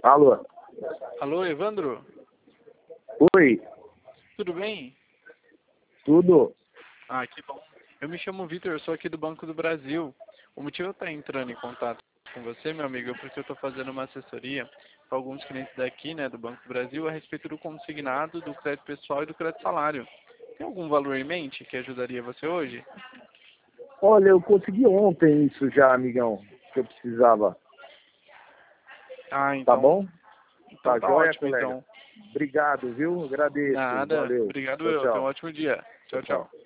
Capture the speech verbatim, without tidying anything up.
Alô? Alô, Evandro? Oi, Tudo bem? tudo? Ah, que bom. Eu me chamo Vitor, eu sou aqui do Banco do Brasil. O motivo de eu estar entrando em contato com você, meu amigo, é porque eu estou fazendo uma assessoria para alguns clientes daqui, né, do Banco do Brasil, a respeito do consignado, do crédito pessoal e do crédito salário. Tem algum valor em mente que ajudaria você hoje? Olha, eu consegui ontem isso já, amigão, que eu precisava. Ah, Tá então, bom? então Tá tá joia, ótimo, colega? então. Obrigado, viu? Agradeço. Nada. Valeu. Obrigado Tchau, eu. Tenha um tchau. ótimo dia. Tchau, Tchau, tchau. tchau.